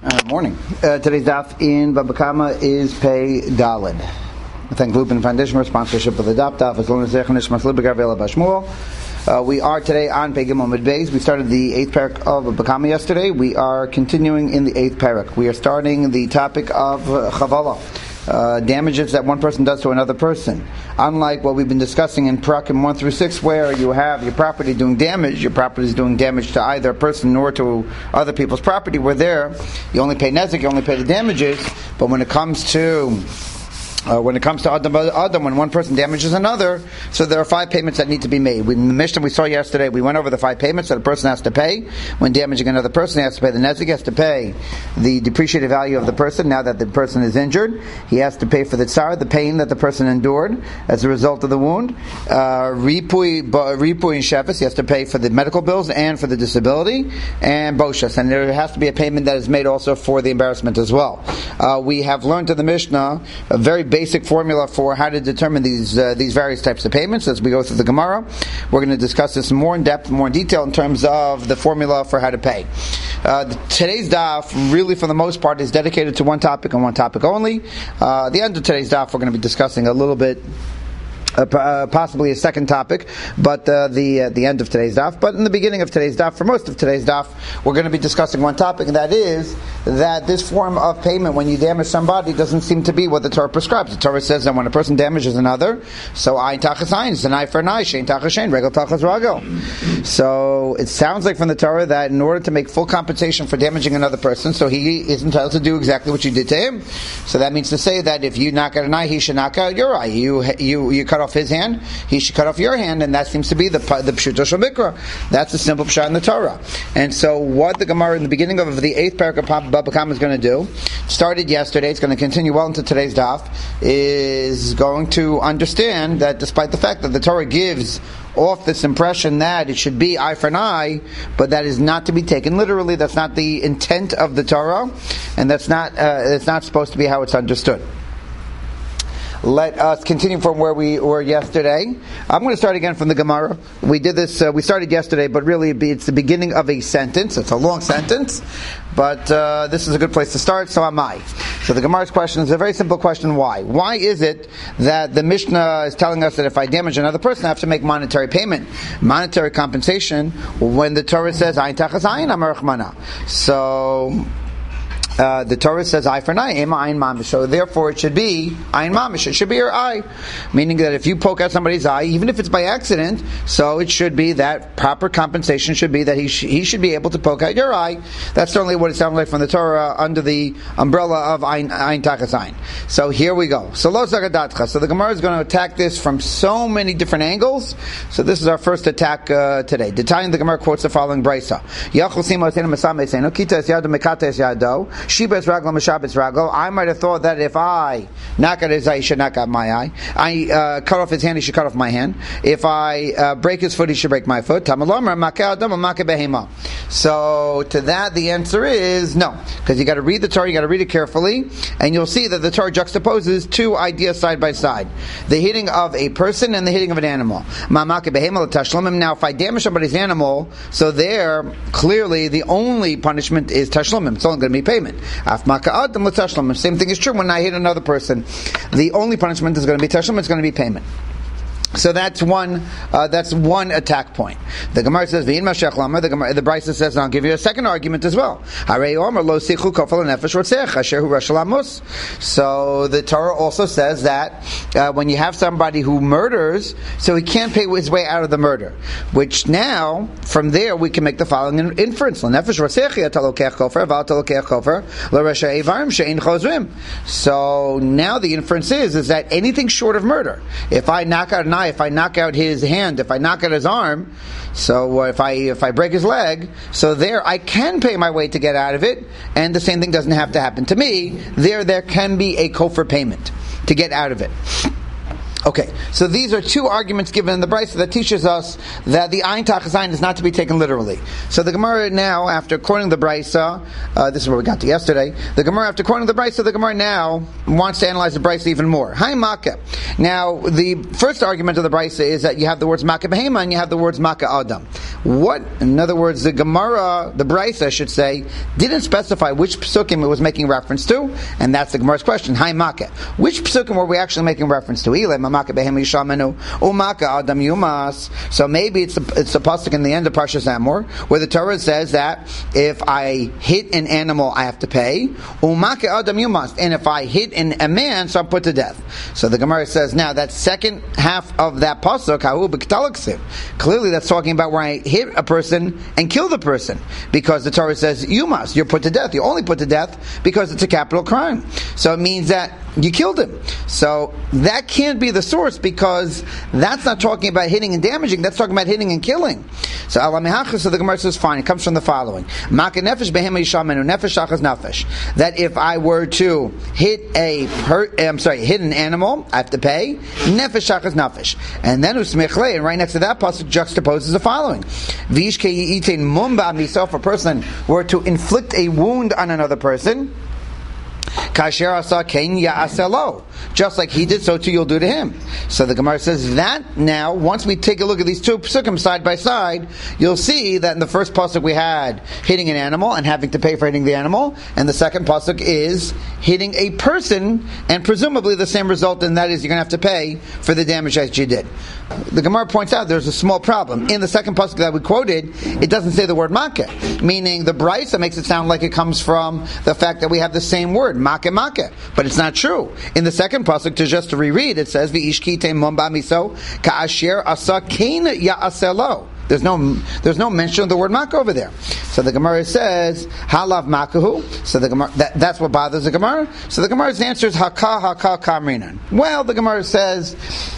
Morning. Today's daf in Baba Kama is Pei Daled. I thank Lupin Foundation for sponsorship of the daf. As long as we are today on Pei Gimel Midbeis. We started the 8th parak of Baba Kama yesterday. We are continuing in the 8th parak. We are starting the topic of Chavala. Damages that one person does to another person. Unlike what we've been discussing in Parakim 1 through 6, where you have your property doing damage, your property is doing damage to either a person nor to other people's property, where there, you only pay nezek, you only pay the damages, but when it comes to Adam, when one person damages another, so there are 5 payments that need to be made. In the Mishnah we saw yesterday, we went over the 5 payments that a person has to pay. When damaging another person, he has to pay the nezek, he has to pay the depreciated value of the person now that the person is injured. He has to pay for the tsar, the pain that the person endured as a result of the wound. Ripui and shefes, he has to pay for the medical bills and for the disability. And boshas, and there has to be a payment that is made also for the embarrassment as well. We have learned in the Mishnah a very basic formula for how to determine these various types of payments. As we go through the Gemara, we're going to discuss this more in depth, more in detail in terms of the formula for how to pay. Today's daf, really for the most part, is dedicated to one topic and one topic only. The end of today's daf, we're going to be discussing a little bit possibly a second topic, but the end of today's daf. But in the beginning of today's daf, for most of today's daf, we're going to be discussing one topic, and that is that this form of payment, when you damage somebody, doesn't seem to be what the Torah prescribes. The Torah says that when a person damages another, so ayin tachas ayin, it's an eye for an eye, shein tachas shein, regel tachas regel. So it sounds like from the Torah that in order to make full compensation for damaging another person, so he is entitled to do exactly what you did to him. So that means to say that if you knock out an eye, he should knock out your eye. You cut off his hand, he should cut off your hand, and that seems to be the pshuto shel mikra. That's the simple pshat in the Torah. And so what the Gemara in the beginning of the 8th parak of Baba Kama is going to do, started yesterday, it's going to continue well into today's daf, is going to understand that despite the fact that the Torah gives off this impression that it should be eye for an eye, but that is not to be taken literally. That's not the intent of the Torah, and it's not supposed to be how it's understood. Let us continue from where we were yesterday. I'm going to start again from the Gemara. We did this, we started yesterday, but really it's the beginning of a sentence. It's a long sentence, but this is a good place to start, so am I. So the Gemara's question is a very simple question, why? Why is it that the Mishnah is telling us that if I damage another person, I have to make monetary payment, monetary compensation, when the Torah says, ayin tachas ayin, amar rachmana. So the Torah says eye for an eye, ema ayin mamish. So therefore it should be ayin mamish. It should be your eye. Meaning that if you poke out somebody's eye, even if it's by accident, so it should be that proper compensation should be that he should be able to poke out your eye. That's certainly what it sounds like from the Torah under the umbrella of ayin tachas ayin. So here we go. So lo zagadatcha. So the Gemara is going to attack this from so many different angles. So this is our first attack today. The Gemara quotes the following brisa. Yachol simo atenu masam etzenu kita es yado mekata es yado. Shibas raglo mashabes raglo. I might have thought that if I knock out his eye, he should knock out my eye. I cut off his hand, he should cut off my hand. If I break his foot, he should break my foot. Tamalomer makeh adam makeh behema. So to that, the answer is no, because you got to read the Torah, you got to read it carefully, and you'll see that the Torah juxtaposes 2 ideas side by side: the hitting of a person and the hitting of an animal. Makeh behema l'tashlumim. Now, if I damage somebody's animal, so there clearly the only punishment is tashlumim. It's only going to be payment. Same thing is true when I hit another person. The only punishment is going to be tashlum, it's going to be payment. So that's one attack point. The Gemara says, the Brisa says, and I'll give you a second argument as well. So the Torah also says that when you have somebody who murders, so he can't pay his way out of the murder. Which now, from there, we can make the following inference. So now the inference is that anything short of murder, if I knock out an eye, if I knock out his hand, if I knock out his arm, so if I break his leg, so there I can pay my way to get out of it, and the same thing doesn't have to happen to me. There can be a kofar payment to get out of it. Okay, so these are two arguments given in the Brisa that teaches us that the Ayin Tachas Ayin is not to be taken literally. So the Gemara now, after quoting the Brisa, this is where we got to yesterday, the Gemara, after quoting the Brisa, the Gemara now wants to analyze the Brisa even more. Hi Makkah. Now, the first argument of the Brisa is that you have the words Makkah Behema and you have the words Makkah Adam. What, in other words, the Gemara, the Brisa, I should say, didn't specify which psukim it was making reference to, and that's the Gemara's question. Hi Makkah. Which psukim were we actually making reference to? So maybe it's a pasuk in the end of Parshas Emor where the Torah says that if I hit an animal, I have to pay. And if I hit a man, so I'm put to death. So the Gemara says, now that second half of that pasuk, clearly that's talking about where I hit a person and kill the person, because the Torah says you're put to death. You're only put to death because it's a capital crime. So it means that you killed him. So that can't be the source, because that's not talking about hitting and damaging, that's talking about hitting and killing. So the Gemara says fine, it comes from the following. That if I were to hit hit an animal, I have to pay nefesh shachas nefesh. And then usmechle, and right next to that pasuk juxtaposes the following. If a person were to inflict a wound on another person, just like he did, so too you'll do to him. So the Gemara says that now, once we take a look at these two psukim side by side, you'll see that in the first pasuk we had hitting an animal and having to pay for hitting the animal, and the second pasuk is hitting a person, and presumably the same result, and that is you're going to have to pay for the damage that you did. The Gemara points out there's a small problem. In the second pasuk that we quoted, it doesn't say the word makkah, meaning the Brisa makes it sound like it comes from the fact that we have the same word, makkah, but it's not true. In the second pasuk, to reread, it says v'ishkite mom ba'miso ka'asher asa kain ya'aselo. There's no mention of the word makkah over there. So the Gemara says halav makahu. So the Gemara, that's what bothers the Gemara. So the Gemara's answer is haka kamrinan. Well, the Gemara says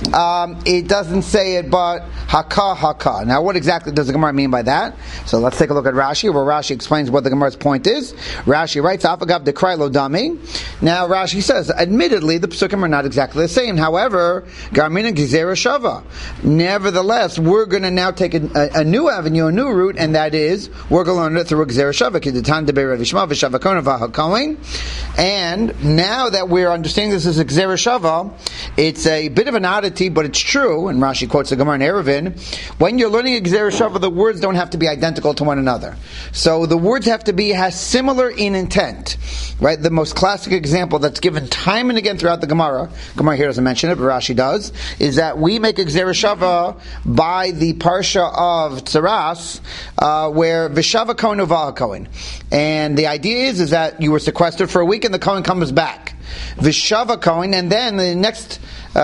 it doesn't say it, but haka. Now, what exactly does the Gemara mean by that? So let's take a look at Rashi, where Rashi explains what the Gemara's point is. Rashi writes afagav dekrai lo dami. Now Rashi says, admittedly, the psukim are not exactly the same. However, garmina gizera shava. Nevertheless, we're going to now take a new avenue, a new route, and that is we're going to learn it through Gzera Shava, Kiditan Deber Vishma Vishavakona Vahakoin. And now that we're understanding this as a Gzera Shava, it's a bit of an oddity, but it's true. And Rashi quotes the Gemara in Eruvin. When you're learning a Gzera Shava, the words don't have to be identical to one another. So the words have to be similar in intent. Right? The most classic example that's given time and again throughout the Gemara here doesn't mention it, but Rashi does, is that we make a Gzera Shava by the Parsha of Tzaras, where Vishava Kohen Uvaha Kohen. And the idea is that you were sequestered for a week and the Kohen comes back. Vishava Kohen, and then the next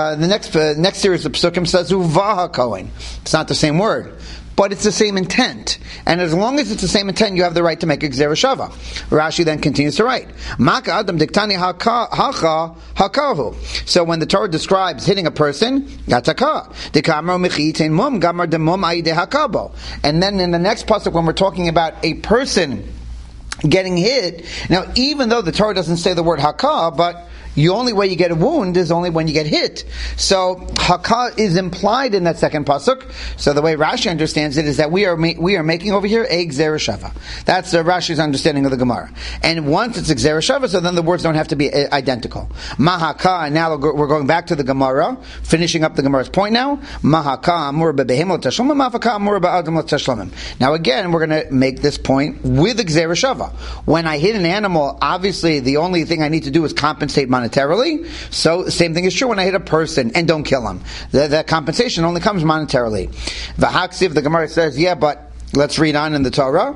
series of psukim says Uvaha Kohen. It's not the same word, but it's the same intent. And as long as it's the same intent, you have the right to make a Gzera Shava. Rashi then continues to write, Maka Adam Diktani Hacha Hakahu. So when the Torah describes hitting a person, Gataka. Dikamro Mechitin Mum Gamar Demum Aide Hakabo. And then in the next pasuk, when we're talking about a person getting hit, now even though the Torah doesn't say the word Haka, but the only way you get a wound is only when you get hit. So haka is implied in that second pasuk. So the way Rashi understands it is that we are making over here a Gzera Shava. That's Rashi's understanding of the Gemara. And once it's a Gzera Shava, so then the words don't have to be identical. Mahaka, and now we're going back to the Gemara, finishing up the Gemara's point now. Mahaka amur bebehim l'tashlamim, mahaka amur ba'adam l'tashlamim. Now again, we're going to make this point with a Gzera Shava. When I hit an animal, obviously the only thing I need to do is compensate monetarily. So the same thing is true when I hit a person and don't kill him. That compensation only comes monetarily. V'haksiv, the Gemara says, yeah, but let's read on in the Torah.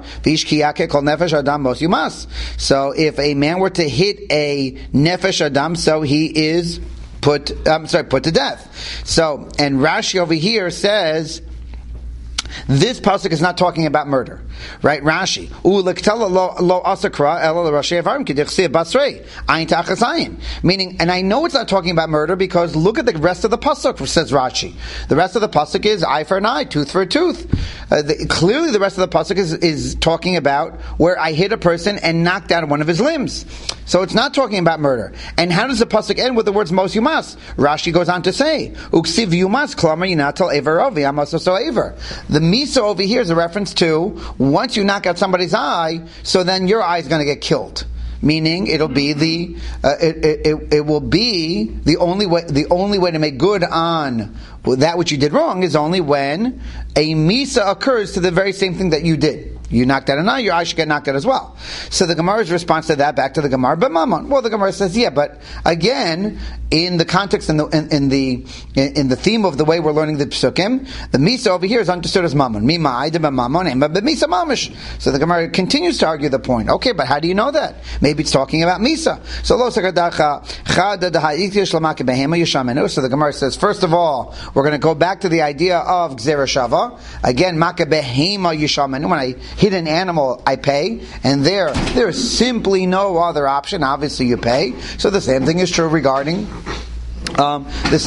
So if a man were to hit a nefesh adam, so he is put to death. So, and Rashi over here says, This pasuk is not talking about murder, right? Rashi, meaning, and I know it's not talking about murder because look at the rest of the pasuk. Says Rashi, the rest of the pasuk is eye for an eye, tooth for a tooth. Clearly, the rest of the pasuk is talking about where I hit a person and knocked out one of his limbs. So it's not talking about murder. And how does the pasuk end with the words mos yumas? Rashi goes on to say, uksiv yumas klama yinatal ever ovi amasoso ever. The misa over here is a reference to once you knock out somebody's eye, so then your eye is going to get killed. Meaning, it'll be it will be the only way. The only way to make good on that which you did wrong is only when a misa occurs to the very same thing that you did. You knocked out an eye, your eye should get knocked out as well. So the Gemara's response to that, back to the Gemara, but Mammon. Well, the Gemara says, yeah, but again, in the context, in the theme of the way we're learning the Psukim, the Misa over here is understood as Mammon. Mima Aida Mammon, but Misa Mamish. So the Gemara continues to argue the point. Okay, but how do you know that? Maybe it's talking about Misa. So the Gemara says, first of all, we're going to go back to the idea of Gzera Shava. Again, Maka Behema Yishamenu. When I hit an animal, I pay, and there is simply no other option. Obviously, you pay. So the same thing is true regarding a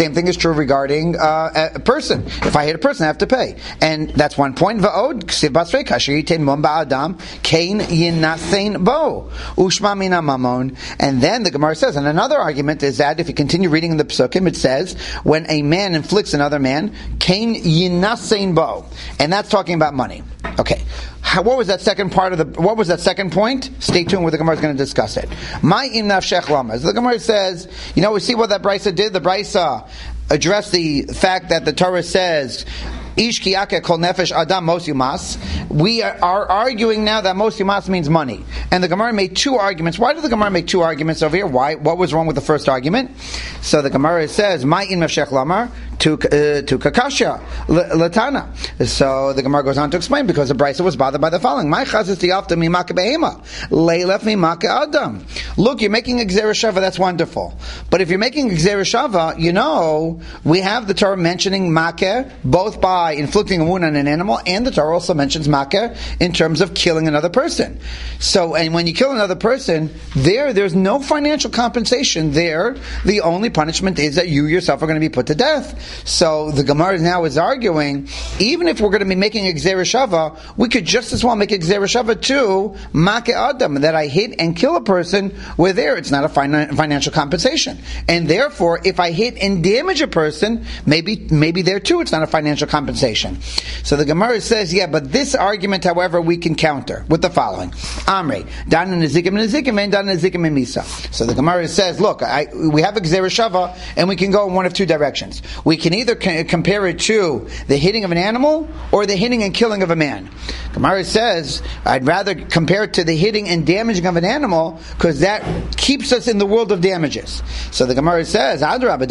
person. If I hit a person, I have to pay, and that's one point. Va'od ksiv basrei kasher yitain mon ba'adam kain yinasein bo ushma mina mamon. And then the Gemara says, and another argument is that if you continue reading in the Psukim, it says when a man inflicts another man, kain yinasein bo, and that's talking about money. Okay. What was that second point? Stay tuned where the Gemara is going to discuss it. My im nafshech lama. The Gemara says, we see what that Brisa did. The Brisa addressed the fact that the Torah says, Ish kiyake kol nefesh adam mos yumas. We are arguing now that mos yumas means money. And the Gemara made two arguments. Why did the Gemara make two arguments over here? Why? What was wrong with the first argument? So the Gemara says, "My in meshech lamar to kakasha latana." So the Gemara goes on to explain because the Brisa was bothered by the following: "My chazis tiyafta mimaka behema leilef mimaka adam." Look, you're making a gzera shava. That's wonderful. But if you're making a gzera shava, we have the Torah mentioning makeh both by inflicting a wound on an animal, and the Torah also mentions makeh in terms of killing another person. So, and when you kill another person, there's no financial compensation there. The only punishment is that you yourself are going to be put to death. So the Gemara now is arguing, even if we're going to be making a gzera shava, we could just as well make a gzera shava to makeh adam, that I hit and kill a person where there it's not a financial compensation. And therefore, if I hit and damage a person, maybe there too it's not a financial compensation. So the Gemara says, yeah, but this argument, however, we can counter with the following. Amri, dan nezikim nezikim and dan nezikim misa. So the Gemara says, look, we have a gzera shava, and we can go in one of two directions. We can either compare it to the hitting of an animal or the hitting and killing of a man. Gemara says, I'd rather compare it to the hitting and damaging of an animal, because that keeps us in the world of damages. So the Gemara says,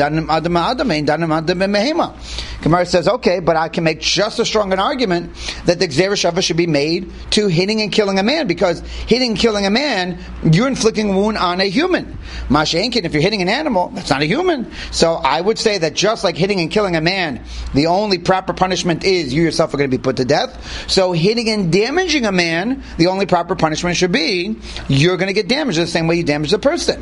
Gemara says, okay, but I can make just as strong an argument that the gzera shava should be made to hitting and killing a man, because hitting and killing a man, you're inflicting a wound on a human. Masha'enkin, if you're hitting an animal, that's not a human. So I would say that just like hitting and killing a man, the only proper punishment is you yourself are going to be put to death. So hitting and damaging a man, the only proper punishment should be you're going to get damaged the same way you damage the person.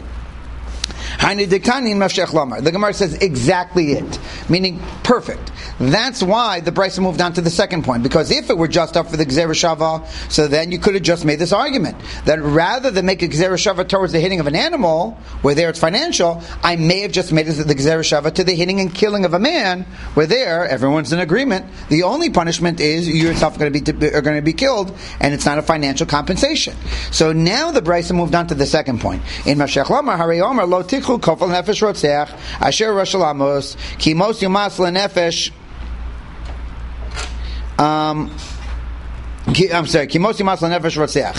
The Gemara says exactly it, meaning perfect. That's why the Brisa moved on to the second point, because if it were just up for the gzera shava, so then you could have just made this argument that rather than make a gzera shava towards the hitting of an animal, where there it's financial, I may have just made the gzera shava to the hitting and killing of a man, where there everyone's in agreement. The only punishment is you yourself are going to be killed, and it's not a financial compensation. So now the Brisa moved on to the second point. In Mashech Lamar Harei Omer Lo Tikhu Kofel Nefesh Rotzeach Asher Rosh Lamos Ki Mos Yumas LeNefesh. I'm sorry. Ki Mos Yumas LeNefesh Rotzeach.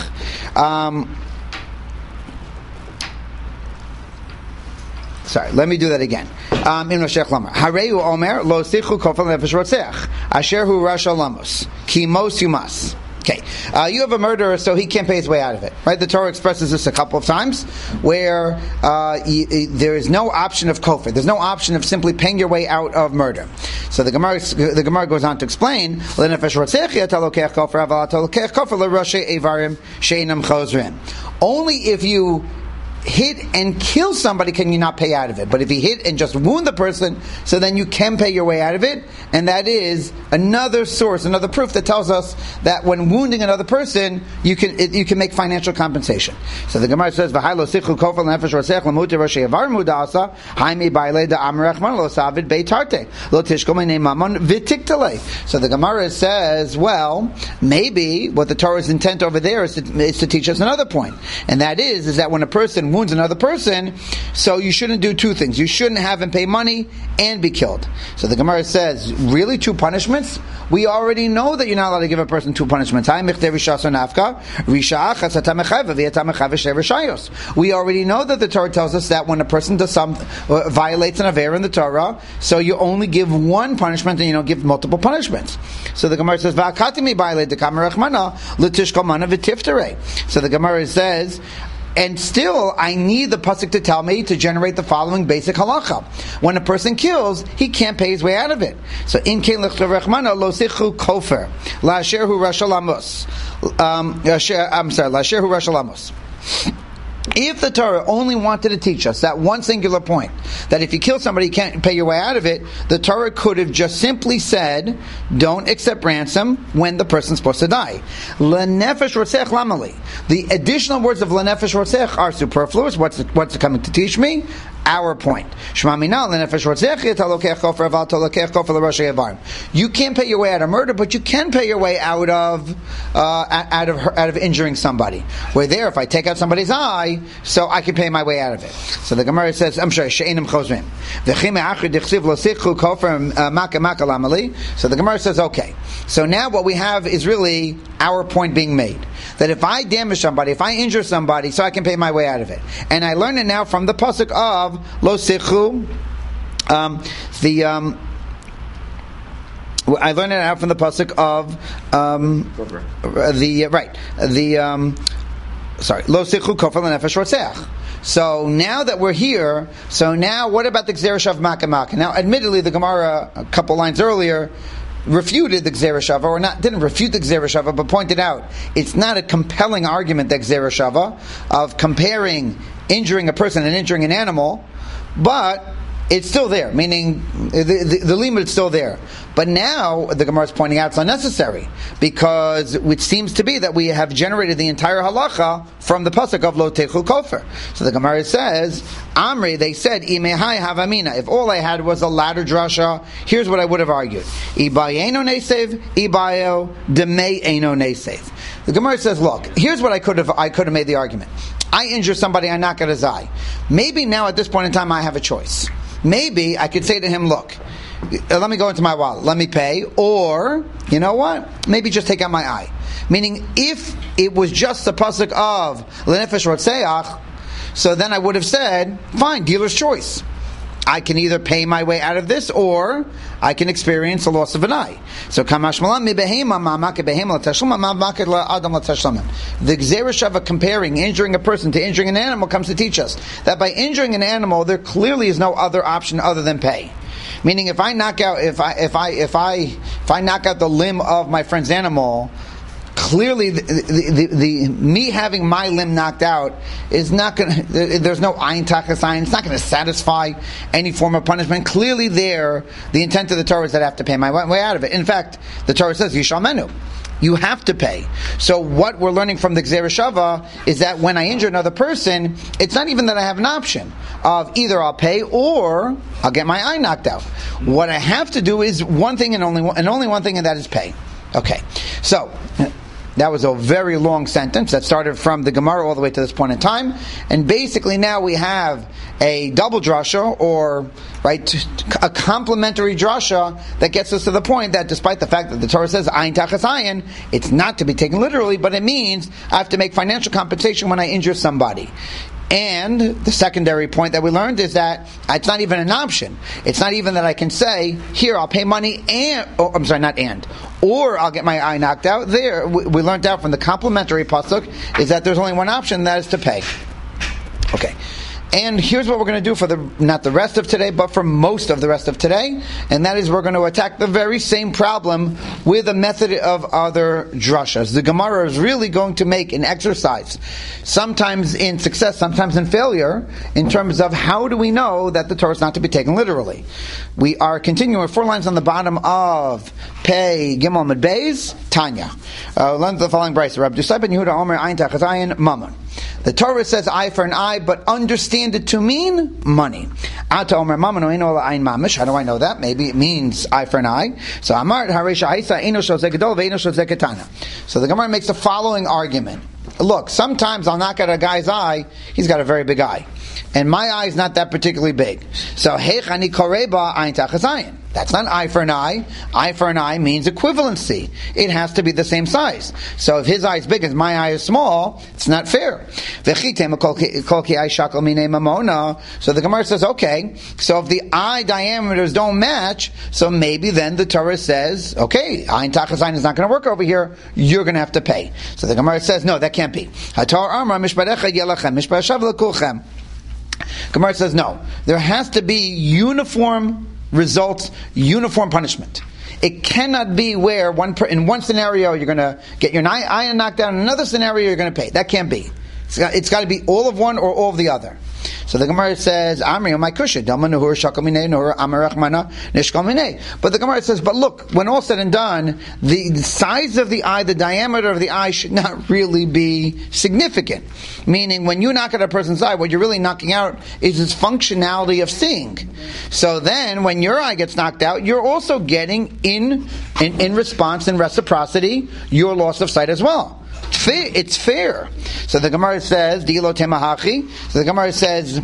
Sorry, let me do that again. In Mashech Lamar Harei Omer Lo Tikhu Kofel Nefesh Rotzeach Asher Hu Rosh Lamos Ki Mos Yumas. Okay, you have a murderer, so he can't pay his way out of it, right? The Torah expresses this a couple of times, where there is no option of kofar. There's no option of simply paying your way out of murder. So the Gemara goes on to explain, only if you hit and kill somebody can you not pay out of it. But if you hit and just wound the person, so then you can pay your way out of it. And that is another source, another proof that tells us that when wounding another person, you can make financial compensation. So the Gemara says, "V'hailo sichu kofar l'nefesh rosech l'muter roshei avar mudasa haimi baile da amrechman lo savid beitarte lo tishkol meinei mamon v'tiktale." So the Gemara says, well, maybe what the Torah's intent over there is to teach us another point, and that is that when a person wounds another person, so you shouldn't do two things. You shouldn't have him pay money and be killed. So the Gemara says, really, two punishments? We already know that you're not allowed to give a person two punishments. We already know that the Torah tells us that when a person does violates an aver in the Torah, so you only give one punishment and you don't give multiple punishments. So the Gemara says, so the Gemara says, and still, I need the pasuk to tell me to generate the following basic halacha. When a person kills, he can't pay his way out of it. So, in kein lechavechmana lo sichu kofer la'asher hu rashalamus. La'asher hu rashalamus. If the Torah only wanted to teach us that one singular point, that if you kill somebody, you can't pay your way out of it, the Torah could have just simply said, don't accept ransom when the person's supposed to die. L'nefesh rotzech lamali. The additional words of l'nefesh rotzech are superfluous. What's it coming to teach me? Our point. You can't pay your way out of murder, but you can pay your way out of injuring somebody. Where there, if I take out somebody's eye, so I can pay my way out of it. So the Gemara says, I'm sure, she'enim chozrim. So the Gemara says, okay. So now what we have is really our point being made. That if I damage somebody, if I injure somebody, so I can pay my way out of it. And I learn it now from the pasuk of Lo Sichu, I learned it out from the pasuk of Lo Sichu Kofar L'Nefesh Rotzech. So now that we're here, so now what about the Gzera Shav Makamaka? Now, admittedly, the Gemara a couple lines earlier refuted the Gzera Shava, or didn't refute the Gzera Shava, but pointed out it's not a compelling argument, that Gzera Shava, of comparing injuring a person and injuring an animal, but it's still there, meaning the limit is still there. But now the Gemara is pointing out it's unnecessary, because it seems to be that we have generated the entire halacha from the pasuk of Lo Techu Kofer. So the Gemara says, Amri, they said, Imehai Havamina. If all I had was a ladder drasha, here's what I would have argued: Ibayeno Nesev, Ibayo Demei Eno Nesev. The Gemara says, look, here's what I could have made the argument. I injure somebody, I knock out his eye. Maybe now at this point in time I have a choice. Maybe I could say to him, look, let me go into my wallet, let me pay, or, you know what, maybe just take out my eye. Meaning, if it was just the pasuk of L'nefesh Rotzeach, so then I would have said, fine, dealer's choice. I can either pay my way out of this, or I can experience the loss of an eye. So, the Gzera Shava comparing injuring a person to injuring an animal comes to teach us that by injuring an animal, there clearly is no other option other than pay. Meaning, if I knock out the limb of my friend's animal, clearly, the me having my limb knocked out is not going. There's no ayin tachas ayin. It's not going to satisfy any form of punishment. Clearly, the intent of the Torah is that I have to pay my way out of it. In fact, the Torah says yishalmenu. You have to pay. So what we're learning from the Gzera Shava is that when I injure another person, it's not even that I have an option of either I'll pay or I'll get my eye knocked out. What I have to do is one thing and only one thing, and that is pay. Okay, so that was a very long sentence that started from the Gemara all the way to this point in time, and basically now we have a double drasha, or a complementary drasha that gets us to the point that despite the fact that the Torah says ayin tachas ayin, it's not to be taken literally, but it means I have to make financial compensation when I injure somebody. And the secondary point that we learned is that it's not even an option. It's not even that I can say, here, I'll pay money or I'll get my eye knocked out. There, we learned out from the complementary pasuk is that there's only one option, that is to pay. Okay. And here's what we're going to do for not the rest of today, but for most of the rest of today, and that is we're going to attack the very same problem with a method of other drashas. The Gemara is really going to make an exercise, sometimes in success, sometimes in failure, in terms of how do we know that the Torah is not to be taken literally. We are continuing 4 lines on the bottom of Pei Gimel Mid Beis, Tanya. Learn the following brayso. Rabbi Yosef ben Yehuda Omer Ayin Tachas Ayin Mammon. The Torah says eye for an eye, but understand it to mean money. Ata Omer Mammon Oino Ayin Mamish. How do I know that? Maybe it means eye for an eye. So Amar Haresha Aisa Eino Shozeh Gadol Ve'Eino Shozeh Ketana. So the Gemara makes the following argument. Look, sometimes I'll knock at a guy's eye, he's got a very big eye. And my eye is not that particularly big. So, Heichani Koreba Ayin Tachas Ayin. That's not eye for an eye. Eye for an eye means equivalency. It has to be the same size. So if his eye is big and my eye is small, it's not fair. So the Gemara says, okay, so if the eye diameters don't match, so maybe then the Torah says, okay, Ayin Tachas Ayin is not going to work over here, you're going to have to pay. So the Gemara says, no, that can't be. Gemara says, no, there has to be uniform results, uniform punishment. It cannot be where in one scenario you're going to get your eye knocked out, in another scenario you're going to pay. That can't be. It's got to be all of one or all of the other. So the Gemara says, but the Gemara says, but look, when all said and done, the size of the eye, the diameter of the eye should not really be significant. Meaning, when you knock at a person's eye, what you're really knocking out is its functionality of seeing. So then, when your eye gets knocked out, you're also getting in response, in reciprocity, your loss of sight as well. It's fair. So the Gemara says, Dilo Temahachi. So the Gemara says,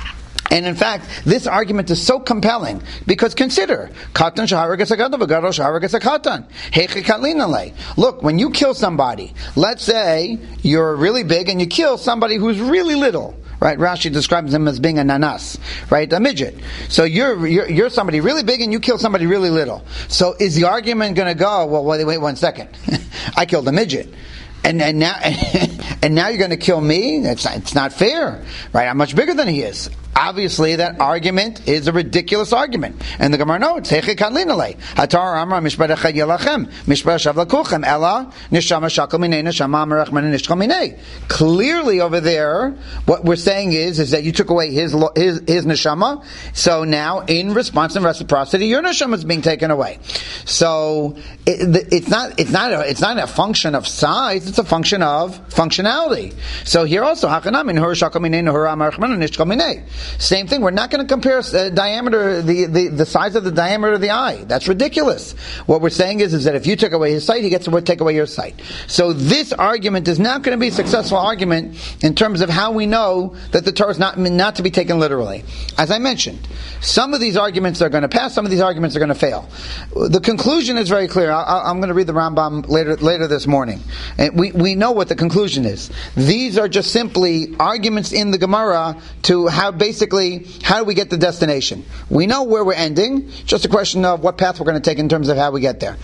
and in fact, this argument is so compelling because consider, Katan Shahara gets a Gadol, Gadol Shahara gets a Katan. Heichi Katlinale. Look, when you kill somebody, let's say you're really big and you kill somebody who's really little. Right, Rashi describes him as being a nanas, right, a midget. So you're somebody really big and you kill somebody really little. So is the argument going to go? Well, wait 1 second. I killed a midget. And now you're going to kill me? It's not fair, right? I'm much bigger than he is. Obviously, that argument is a ridiculous argument. And the Gemara notes, Heichi Kadlinale. Hatar Amra Mishparechad Yelachem. Mishparashav Lakuchem. Ella Nishama Shakal Minei Nishama Merachman Nishkal Minei. Clearly over there, what we're saying is that you took away his neshama. So now, in response and reciprocity, your neshama is being taken away. So it's not a function of size. It's a function of functionality. So here also, Hakanam in Hur Shakal Minei Nehura Merachman Nishkal Minei. Same thing. We're not going to compare diameter, the size of the diameter of the eye. That's ridiculous. What we're saying is that if you took away his sight, he gets to take away your sight. So this argument is not going to be a successful argument in terms of how we know that the Torah is not to be taken literally. As I mentioned, some of these arguments are going to pass, some of these arguments are going to fail. The conclusion is very clear. I'm going to read the Rambam later this morning. And we know what the conclusion is. These are just simply arguments in the Gemara to how do we get the destination? We know where we're ending. Just a question of what path we're going to take in terms of how we get there.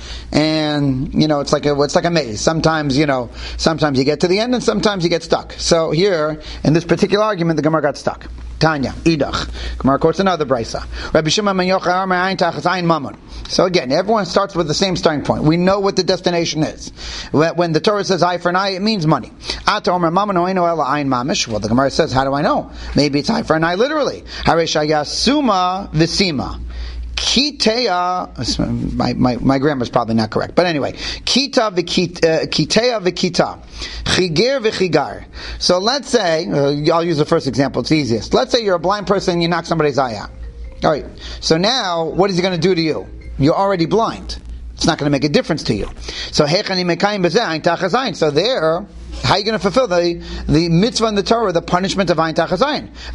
And it's like a maze. Sometimes you get to the end, and sometimes you get stuck. So here, in this particular argument, the Gemara got stuck. Tanya, Idach. Gemara quotes another brayso. Rabbi Shimon ben Yochai Amar Ayin Tachas Ayin Mammon. So again, everyone starts with the same starting point. We know what the destination is. When the Torah says eye for an eye, it means money. Ata Omer Mammon Oino Ela Ayin Mamish. Well, the Gemara says, how do I know? Maybe it's eye for an eye literally. Hareshaya Suma Visima. Kitea, my grammar is probably not correct, but anyway, kitea v'kita, chiger v'chigar. So let's say, I'll use the first example, it's easiest. Let's say you're a blind person and you knock somebody's eye out. Alright, so now, what is he going to do to you? You're already blind. It's not going to make a difference to you. So, so there, how are you going to fulfill the mitzvah in the Torah, the punishment of Ayin Tachas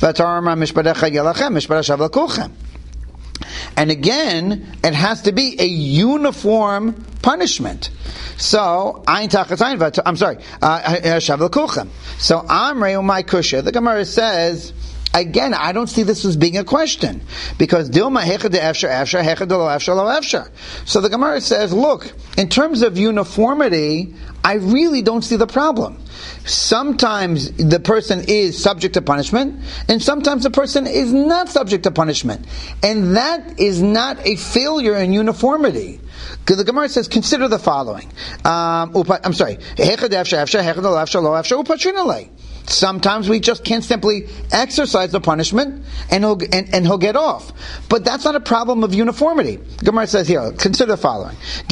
Ayin? And again, it has to be a uniform punishment. So, Ayin Tachas Ayin, I'm sorry, Shav L'Kulchem. So, Amrei Umay Kusha, the Gemara says, Again, I don't see this as being a question, because Dilma hechad efshar efshar hechad lo efshar lo efshar. So the Gemara says, look, in terms of uniformity, I really don't see the problem. Sometimes the person is subject to punishment, and sometimes the person is not subject to punishment, and that is not a failure in uniformity. Because the Gemara says, consider the following. I'm sorry. Hechad efshar efshar hechad lo efshar lo efshar upatrinale. Sometimes we just can't simply exercise the punishment and he'll get off. But that's not a problem of uniformity. Gemara says here, consider the following.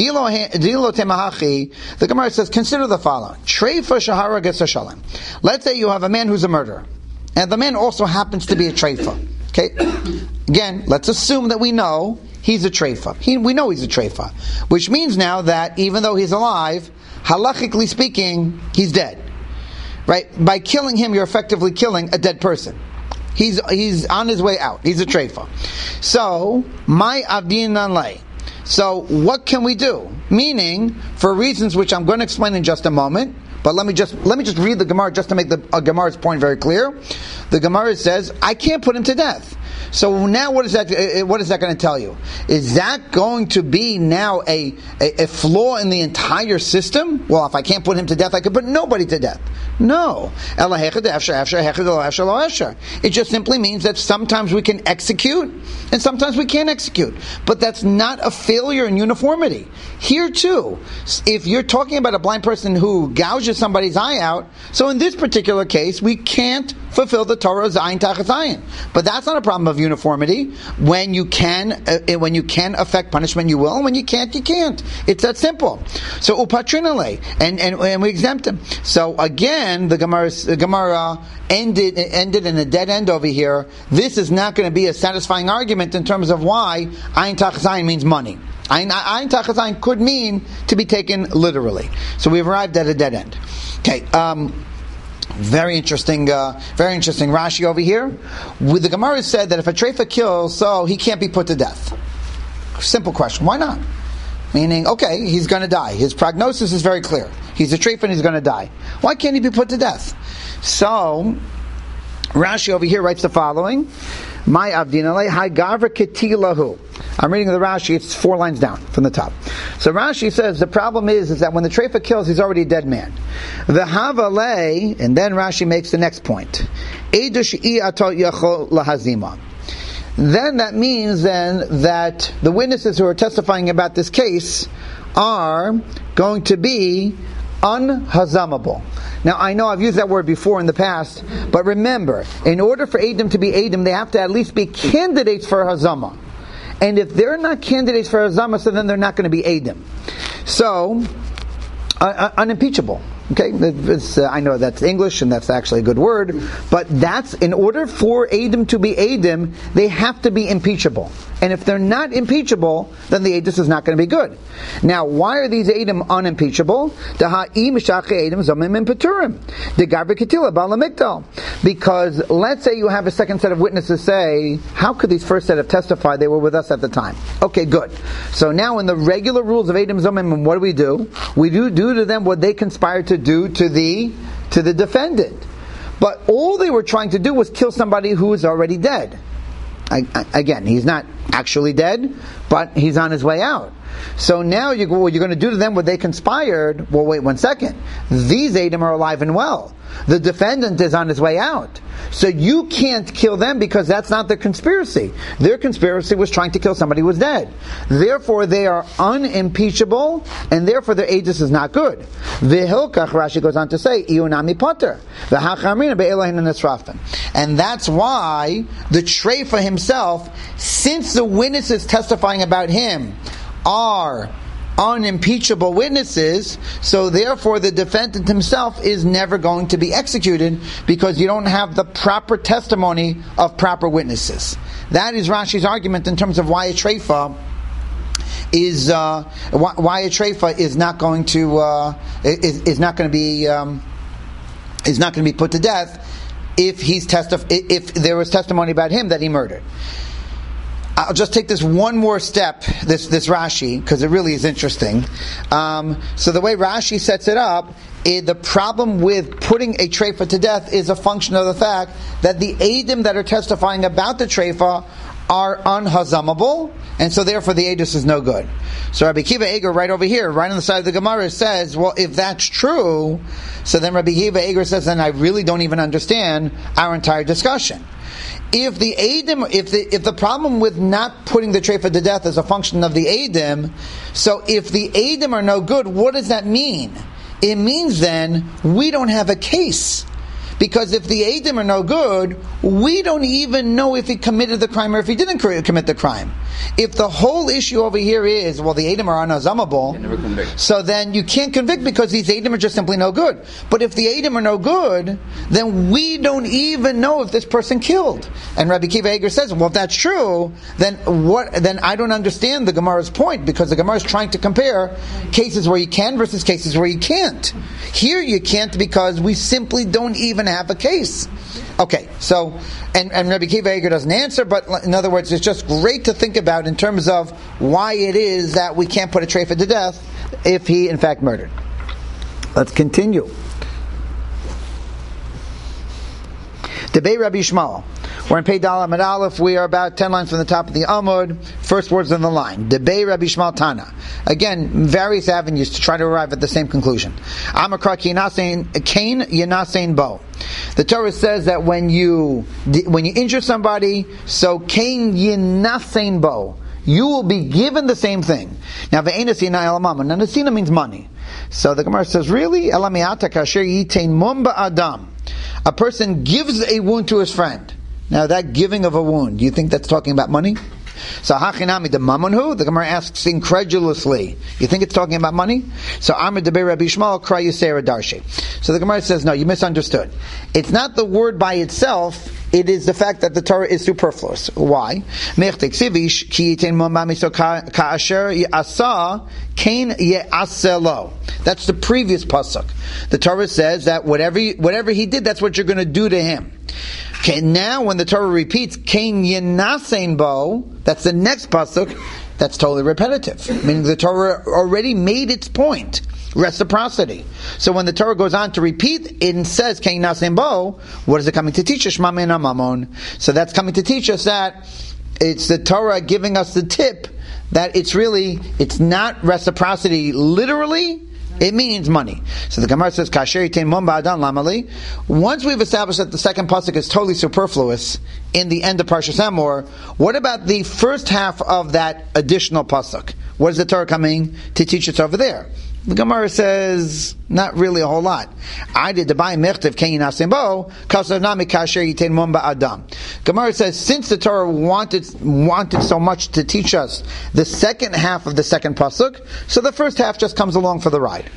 The Gemara says, consider the following. Treifa shahara gets a shalom. Let's say you have a man who's a murderer, and the man also happens to be a treifa. Okay? Again, let's assume that we know he's a treifa. We know he's a treifa. Which means now that even though he's alive, halachically speaking, he's dead. Right? By killing him, you're effectively killing a dead person. He's on his way out. He's a treifa. So, my avdin nanlei. So, what can we do? Meaning, for reasons which I'm going to explain in just a moment, but let me just read the Gemara just to make the Gemara's point very clear. The Gemara says, I can't put him to death. So now what is that going to tell you? Is that going to be now a flaw in the entire system? Well, if I can't put him to death, I could put nobody to death. No. It just simply means that sometimes we can execute and sometimes we can't execute. But that's not a failure in uniformity. Here too, if you're talking about a blind person who gouges somebody's eye out, so in this particular case, we can't fulfill the Torah Zayin Tachat Zayin. But that's not a problem of uniformity. When you can affect punishment, you will, and when you can't, you can't. It's that simple. So upatrinale, and we exempt him. So again, the Gemara ended in a dead end over here. This is not going to be a satisfying argument in terms of why Ayin Tachat Zayin means money. Ayin Tachat Zayin could mean to be taken literally. So we've arrived at a dead end. Okay. Very interesting Rashi over here. The Gemara said that if a treifa kills, so he can't be put to death. Simple question. Why not? Meaning, okay, he's going to die. His prognosis is very clear. He's a treifa and he's going to die. Why can't he be put to death? So, Rashi over here writes the following. My avdinale hai gavra ketilahu. I'm reading the Rashi, it's 4 lines down from the top. So Rashi says the problem is that when the treifa kills, he's already a dead man. The havale, and then Rashi makes the next point. Then that means then that the witnesses who are testifying about this case are going to be unhazamable. Now, I know I've used that word before in the past, but remember, in order for Edom to be Edom, they have to at least be candidates for Hazama. And if they're not candidates for Hazama, so then they're not going to be Edom. So, unimpeachable. Okay, I know that's English and that's actually a good word, but that's, in order for Edom to be Edom, they have to be impeachable. And if they're not impeachable, then the Edom is not going to be good. Now, why are these Edom unimpeachable? Because let's say you have a second set of witnesses say, how could these first set have testified? They were with us at the time. Okay, good. So now in the regular rules of Edom Zomim, what do? We do to them what they conspired to do to the defendant. But all they were trying to do was kill somebody who is already dead. Again, he's not actually dead, but he's on his way out. So now what you're going to do to them what they conspired, well, wait 1 second. These Edom are alive and well. The defendant is on his way out. So you can't kill them because that's not their conspiracy. Their conspiracy was trying to kill somebody who was dead. Therefore, they are unimpeachable, and therefore their aegis is not good. V'hilkach, Rashi goes on to say, Iyunami potter. And that's why the treifa himself, since the witnesses testifying about him are unimpeachable witnesses, so therefore the defendant himself is never going to be executed because you don't have the proper testimony of proper witnesses. That is Rashi's argument in terms of why a treifa is not going to be put to death if there was testimony about him that he murdered. I'll just take this one more step, this Rashi, because it really is interesting. So the way Rashi sets it up The problem with putting a treifa to death is a function of the fact that the eidim that are testifying about the treifa are unhazamable, and so therefore the edus is no good. So Rabbi Kiva Eger right over here, right on the side of the Gemara, says, well, if that's true, so then Rabbi Kiva Eger says, then I really don't even understand our entire discussion. If the Eidim, if the problem with not putting the treifa to death is a function of the Eidim, so if the Eidim are no good, what does that mean? It means then we don't have a case. Because if the Eidim are no good, we don't even know if he committed the crime or if he didn't commit the crime. If the whole issue over here is, well, the Eidim are unazamable, so then you can't convict because these Eidim are just simply no good. But if the Eidim are no good, then we don't even know if this person killed. And Rabbi Kiva Eger says, well, if that's true, then I don't understand the Gemara's point, because the Gemara is trying to compare cases where you can versus cases where you can't. Here you can't because we simply don't even have a case. Okay, so, and Rabbi Kiva Eger doesn't answer, but in other words, it's just great to think about in terms of why it is that we can't put a treifa to death if he in fact murdered. Let's continue. Debate Rabbi Yishmael. We're in Pei Dal Amud Aleph. We are about 10 lines from the top of the Amud. First words in the line. Debate Rabbi Yishmael Tana. Again, various avenues to try to arrive at the same conclusion. Amakra Kain Yinasein Bo. The Torah says that when you injure somebody, so Kain Yinasein Bo, you will be given the same thing. Now, ve'enasina elamama. Now, nasina means money. So the Gemara says, really? Elamiata kasher yitain mumba adam. A person gives a wound to his friend. Now, that giving of a wound, do you think that's talking about money? So, hachinami de mamonhu, the Gemara asks incredulously, you think it's talking about money? So, Amr debei Rabbi Yishmael, kra yisera darshe. So the Gemara says, no, you misunderstood. It's not the word by itself, it is the fact that the Torah is superfluous. Why? That's the previous pasuk. The Torah says that whatever he did, that's what you're going to do to him. Okay, now when the Torah repeats Kain Yenasein Bo, that's the next pasuk, that's totally repetitive. Meaning the Torah already made its point. Reciprocity. So when the Torah goes on to repeat, it says Kain Yenasein Bo, what is it coming to teach us? Shma Me'ena Mamon. So that's coming to teach us that it's the Torah giving us the tip that it's not reciprocity literally, it means money. So the Gemara says, Kasher yitain mum ba'adan lamali. Once we've established that the second pasuk is totally superfluous in the end of Parshas Emor, what about the first half of that additional pasuk? What is the Torah coming to teach us over there? The Gemara says, not really a whole lot. I did the buy mechtav Kain Yenasein Bo, kasavnami kasher yitain mum ba'adam. Gemara says, since the Torah wanted so much to teach us the second half of the second pasuk, so the first half just comes along for the ride.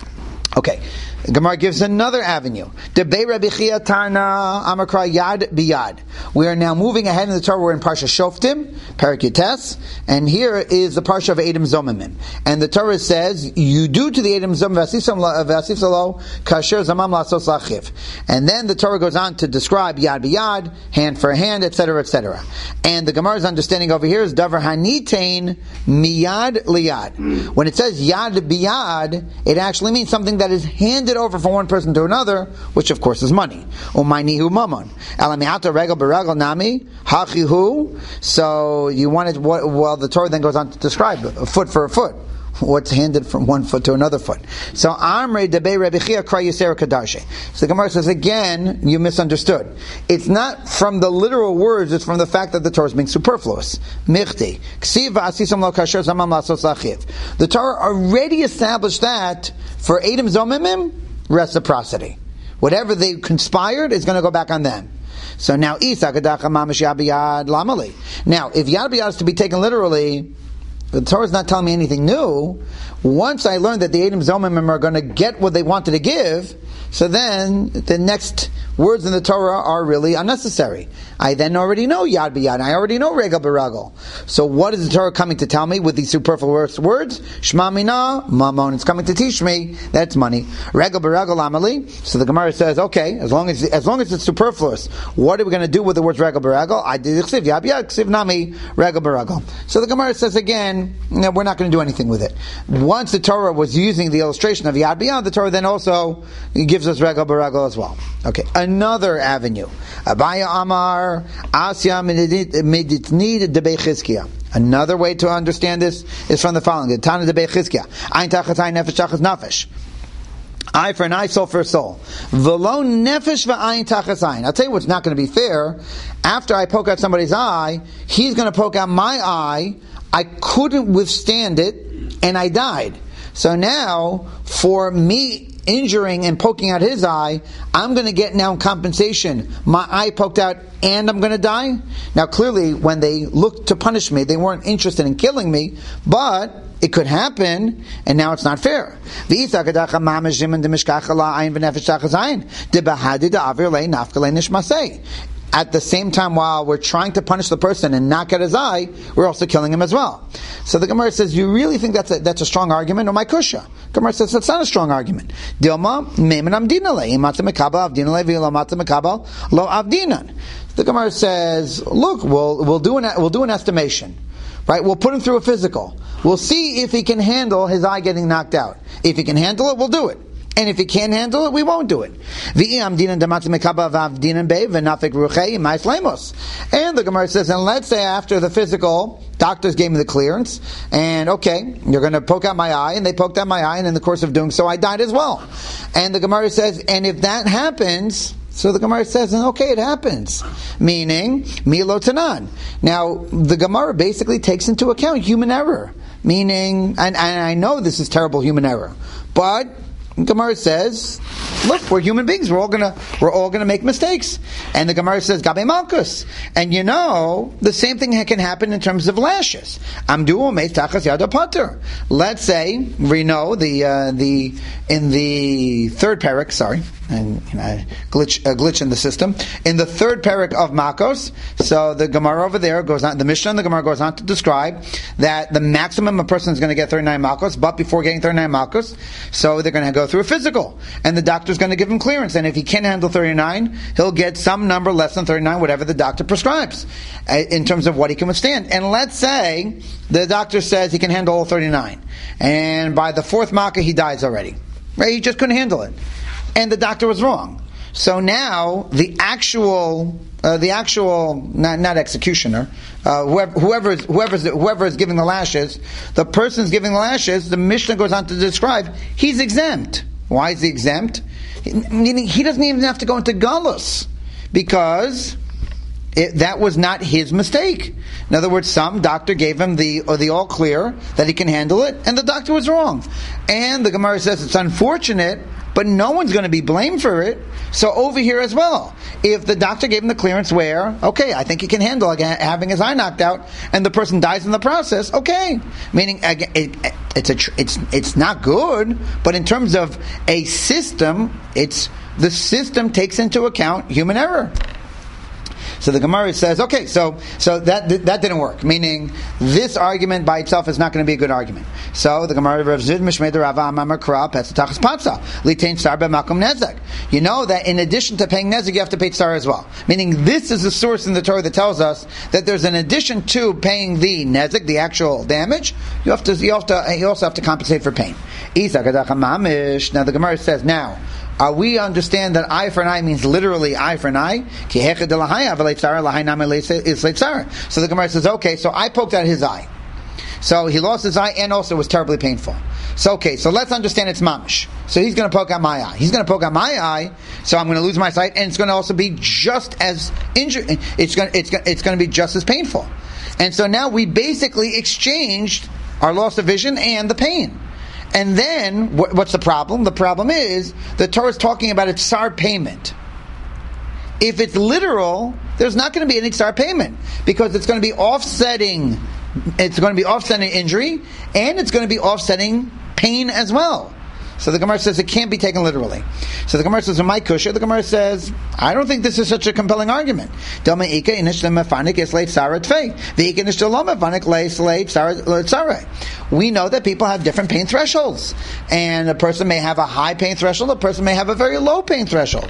Okay. The Gemara gives another avenue. Debei Rabbi Chia Tana Amakra Yad Biyad. We are now moving ahead in the Torah. We're in Parsha Shoftim, Parak Yates, and here is the Parsha of Eidim Zomimim. And the Torah says, you do to the Eidim Zomim Vasif Salo Kasher Zamam Lasos Lachiv. And then the Torah goes on to describe Yad Biyad, hand for hand, etc., etc. And the Gemara's understanding over here is Davar Hanitain Miyad Liyad. When it says Yad Biyad, it actually means something that is handed over from one person to another, which of course is money. Umaynihu mamon. Alamihata regal beragal nami hachihu. So you wanted, well, the Torah then goes on to describe a foot for a foot. What's handed from one foot to another foot. So Amrei debei Rabbi Chia kra yisera kadarshe. So the Gemara says again, you misunderstood. It's not from the literal words, it's from the fact that the Torah is being superfluous. Michti. Ksiva asisam lo kasher zamam lasos lachiv. The Torah already established that for Eidim Zomimim, reciprocity. Whatever they conspired is going to go back on them. So now, Now, if Yad Biyad is to be taken literally, the Torah is not telling me anything new. Once I learned that the Eidim Zomimim are going to get what they wanted to give, so then the next words in the Torah are really unnecessary. I then already know yad b'yad. I already know regel b'regel. So what is the Torah coming to tell me with these superfluous words? Shma mina, mamon. It's coming to teach me that it's money. Regel b'regel amali. So the Gemara says, okay, as long as it's superfluous, what are we going to do with the words regel b'regel? I did chsiv yad b'yad, chsiv nami, regel b'regel. So the Gemara says again, no, we're not going to do anything with it. Once the Torah was using the illustration of yad b'yad, the Torah then also gives us regel b'regel as well. Okay, another avenue. Abaya Amar Asya Meditnid de Bechizkia. Another way to understand this is from the following: the Tana de Bechizkia. Ein tachas ein nefesh tachas nefesh. Eye for an eye, soul for a soul. V'lo nefesh v'ayin tachas ayin. I'll tell you what's not going to be fair. After I poke out somebody's eye, he's going to poke out my eye. I couldn't withstand it, and I died. So now, for me injuring and poking out his eye, I'm going to get now compensation. My eye poked out and I'm going to die? Now clearly, when they looked to punish me, they weren't interested in killing me, but it could happen, and now it's not fair. At the same time, while we're trying to punish the person and knock out his eye, we're also killing him as well. So the Gemara says, you really think that's a strong argument? Or my kusha? Gemara says, that's not a strong argument. Dilma, meimen amdinale, imata mekabal avdinale, v'ilomata mekabal lo avdinan. The Gemara says, look, we'll do an estimation. Right? We'll put him through a physical. We'll see if he can handle his eye getting knocked out. If he can handle it, we'll do it. And if he can't handle it, we won't do it. And the Gemara says, and let's say after the physical, doctors gave me the clearance, and okay, you're going to poke out my eye, and they poked out my eye, and in the course of doing so, I died as well. And the Gemara says, and if that happens, so the Gemara says, okay, it happens. Meaning, Milo Tanan. Now, the Gemara basically takes into account human error. Meaning, and I know this is terrible human error, but Gemara says, look, we're human beings. We're all gonna make mistakes. And the Gemara says, Gabe Malkus. And you know, the same thing can happen in terms of lashes. Amdu meis tachas yad pater. Let's say we know in the third parak. Sorry, and a glitch in the system. In the third parak of Makos, so the Gemara over there goes on. The Mishnah and the Gemara goes on to describe that the maximum a person is going to get 39 Makos, but before getting 39 Makos, so they're going to go through a physical, and the doctor's going to give him clearance. And if he can't handle 39, he'll get some number less than 39, whatever the doctor prescribes, in terms of what he can withstand. And let's say the doctor says he can handle all 39, and by the fourth Makkah he dies already. Right? He just couldn't handle it. And the doctor was wrong. So now the actual not executioner, whoever is giving the lashes, the person's giving the lashes, the Mishnah goes on to describe, he's exempt. Why is he exempt? Meaning he doesn't even have to go into galus, because that was not his mistake. In other words, some doctor gave him the all clear that he can handle it, and the doctor was wrong. And the Gemara says it's unfortunate, but no one's going to be blamed for it. So over here as well, if the doctor gave him the clearance where, okay, I think he can handle having his eye knocked out, and the person dies in the process, okay. Meaning, it's not good, but in terms of a system, the system takes into account human error. So the Gemara says, okay, so that didn't work. Meaning, this argument by itself is not going to be a good argument. So the Gemara Rav Zid Mishmei Rava Amar Kra Petzatachas Patza Litain Star B'Makom Nezek. You know that in addition to paying Nezek, you have to pay Tsar as well. Meaning, this is the source in the Torah that tells us that there's an addition to paying the Nezek, the actual damage, you also have to compensate for pain. Now the Gemara says, now, we understand that eye for an eye means literally eye for an eye. So the Gemara says, okay, so I poked out his eye. So he lost his eye and also was terribly painful. So okay, so let's understand it's mamish. So he's going to poke out my eye. He's going to poke out my eye, so I'm going to lose my sight, and it's going to also be just as injured. It's going to be just as painful. And so now we basically exchanged our loss of vision and the pain. And then, what's the problem? The problem is, the Torah is talking about a tsar payment. If it's literal, there's not going to be any tsar payment, because it's going to be offsetting injury, and it's going to be offsetting pain as well. So the Gemara says it can't be taken literally. So the Gemara says, my kusha, the Gemara says, I don't think this is such a compelling argument. We know that people have different pain thresholds. And a person may have a high pain threshold, a person may have a very low pain threshold.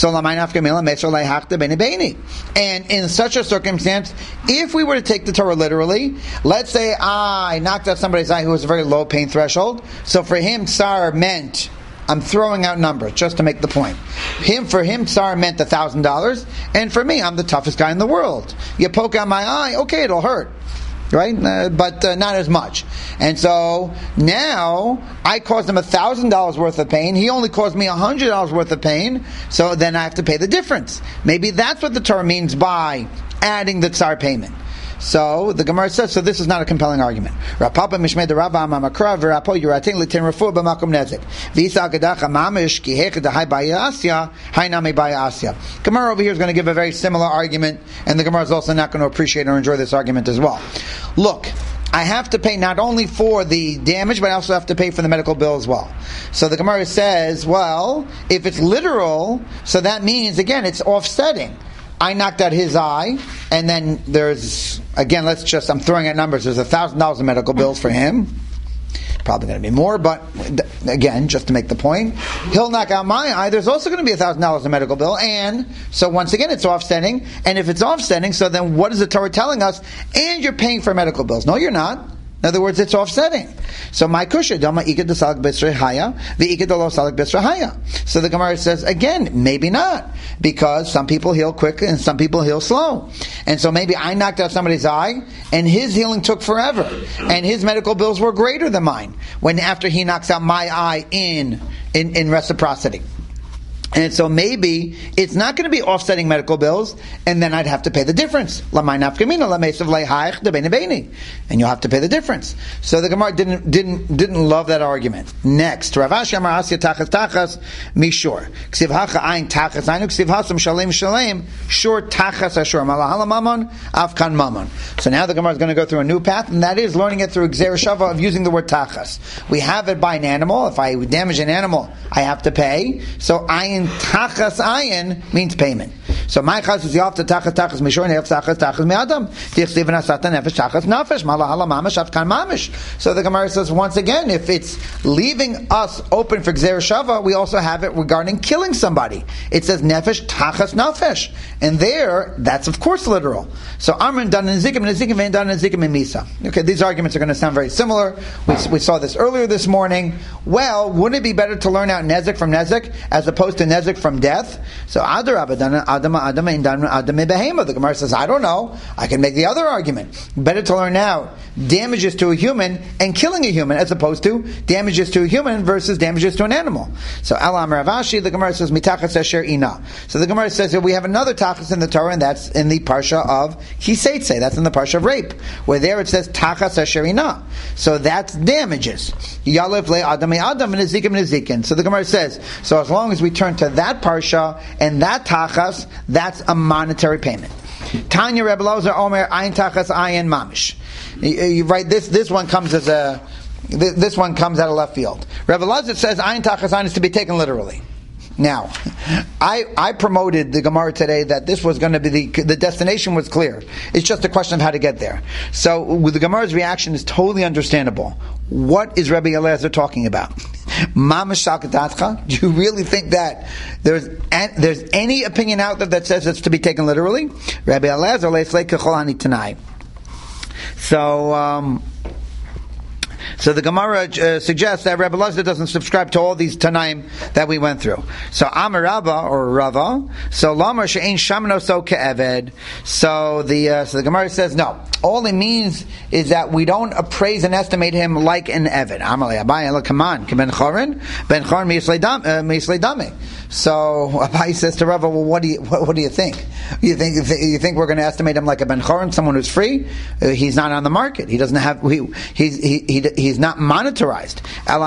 And in such a circumstance, if we were to take the Torah literally, let's say I knocked out somebody's eye who has a very low pain threshold, so for him, tsar meant, I'm throwing out numbers just to make the point. For him, tsar meant $1,000, and for me, I'm the toughest guy in the world. You poke out my eye, okay, it'll hurt. Right? But not as much. And so now I caused him $1,000 worth of pain. He only caused me $100 worth of pain. So then I have to pay the difference. Maybe that's what the Torah means by adding the tsar payment. So the Gemara says, so this is not a compelling argument. Rapapa mishmei de Rabba Mamakra v'Rapo Yuratin litin refu b'makom nezik v'isa gadacha mamish ki hech dehai bayasya hainami bayasya. Gemara over here is going to give a very similar argument, and the Gemara is also not going to appreciate or enjoy this argument as well. Look, I have to pay not only for the damage, but I also have to pay for the medical bill as well. So the Gemara says, well, if it's literal, so that means, again, it's offsetting. I knocked out his eye, and then there's, again, I'm throwing out numbers, there's $1,000 in medical bills for him. Probably going to be more, but again, just to make the point, he'll knock out my eye, there's also going to be $1,000 in medical bill, and so once again, it's offsetting, and if it's offsetting, so then what is the Torah telling us? And you're paying for medical bills. No, you're not. In other words, it's offsetting. So my kusha dama iked salak b'srei haya v'iked lo salak b'srei haya. So the Gemara says again, maybe not, because some people heal quick and some people heal slow. And so maybe I knocked out somebody's eye and his healing took forever, and his medical bills were greater than mine when after he knocks out my eye in reciprocity. And so maybe it's not going to be offsetting medical bills, and then I'd have to pay the difference. And you'll have to pay the difference. So the Gemara didn't love that argument. Next, Rav Ashi Amar Asya Tachas Tachas Mishor. Ksiv Hacha Ayin Tachas Ainu Ksiv Hasam Shalem Shalem Shor Tachas Ashur Malahala Mammon Afkan Mammon. So now the Gemara is going to go through a new path, and that is learning it through Gzeir Shava of using the word Tachas. We have it by an animal. If I damage an animal, I have to pay. So Ayin Tachas Ayin means payment. So my chas is yaf tachas tachas mishor and yaf tachas me'adam. Tichsiv v'nasata nefesh tachas nafesh malahala mamash afkan mamish. So the Gemara says once again, if it's leaving us open for gzeir shava, we also have it regarding killing somebody. It says nefesh tachas nafesh, and there that's of course literal. So Amrin done in zikim and zikim and done in zikim and misa. Okay, these arguments are going to sound very similar. We saw this earlier this morning. Well, wouldn't it be better to learn out nezik from nezik as opposed to nezik from death? So adarabba done adam. The Gemara says, I don't know. I can make the other argument. Better to learn now damages to a human and killing a human as opposed to damages to a human versus damages to an animal. So Elam Rav Ashi, the Gemara says, mitachas asher ina. So the Gemara says that we have another tachas in the Torah, and that's in the parsha of Hiseitse. That's in the parsha of rape, where there it says tachas asher ina. So that's damages. Yalev le adam adam and nezikim nezikin. So the Gemara says, so as long as we turn to that parsha and that tachas, that's a monetary payment. Tanya Rebbe Lozer Omer Ayin Tachas Ayin Mamish. You write this one comes as this one comes out of left field. Rebbe Lozer says Ayin Tachas Ayin is to be taken literally. Now, I promoted the Gemara today that this was going to be the destination was clear. It's just a question of how to get there. So, with the Gemara's reaction is totally understandable. What is Rebbe Eliezer talking about? Mamash Shakatatcha? Do you really think that there's any opinion out there that says it's to be taken literally? Rebbe Eliezer leislei kecholani tanai. So the Gemara suggests that Rebbe Eliezer doesn't subscribe to all these Tanaim that we went through. So Amar Rabba or Rava. So Lamar she'ein shamano so ke'eved. So the Gemara says no. All it means is that we don't appraise and estimate him like an eved. Amalei Abai elakaman ben chorin mislei dame. So Abai says to Rava, well, what do you think? You think we're going to estimate him like a ben chorin, someone who's free? He's not on the market. He doesn't have. He's not monetarized.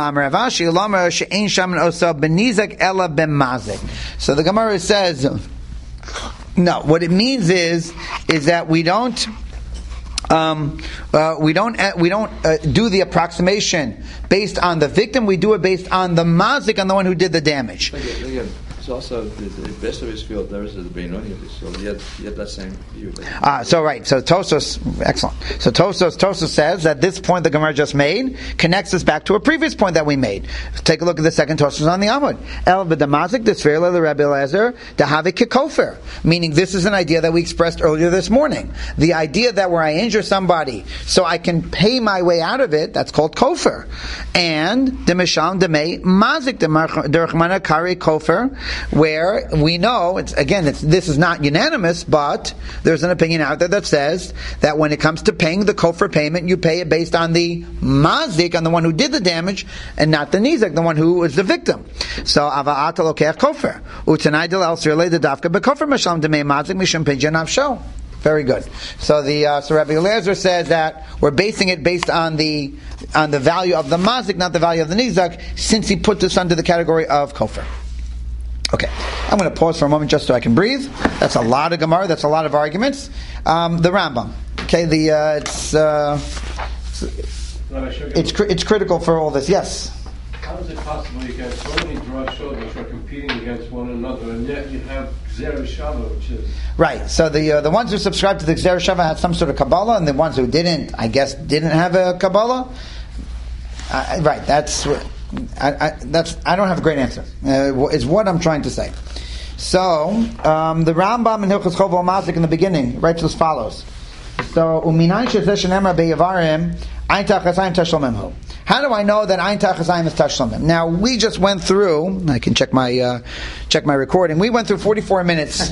So the Gemara says, no. What it means is that we don't We don't do the approximation based on the victim. We do it based on the mazik, on the one who did the damage. Again, it's also the best of his field. There is the Beinoni of this, so yet that same view. So right. So Tosos, excellent. So Tosos says that this point the Gemara just made connects us back to a previous point that we made. Take a look at the second Tosos on the Amud. El v'damazik desfeir le Rabbi Eliezer dehavik kikofer. Meaning this is an idea that we expressed earlier this morning. The idea that where I injure somebody so I can pay my way out of it, that's called kofer. And demesham demei mazik derechmana kari kofer, where we know this is not unanimous, but there's an opinion out there that says that when it comes to paying the kofer payment, you pay it based on the mazik, on the one who did the damage, and not the nizak, the one who was the victim. So ava'ata lokech kofer utanai del el sirle de dafka bekofer mashlam demei mazik mishum pidyan avsho. Very good. So so Rabbi Eliezer says that we're basing it based on the value of the mazik, not the value of the nizak, since he put this under the category of kofer. Okay, I'm going to pause for a moment just so I can breathe. That's a lot of Gemara. That's a lot of arguments. The Rambam. Okay, it's critical for all this. Yes. How is it possible you get so many drashot which are competing against one another, and yet you have Gzera Shava, which is right? So the ones who subscribed to the Gzera Shava had some sort of Kabbalah, and the ones who didn't, I guess, didn't have a Kabbalah. Right. I don't have a great answer. Is what I'm trying to say. So the Rambam in Hilchos Chov Mazik in the beginning writes as follows. So uminai shezeshenemar beYavarim ayin tachasayim tashlomimhu. How do I know that ayin tachasayim is tashlomim? Now we just went through. I can check my recording. We went through 44 minutes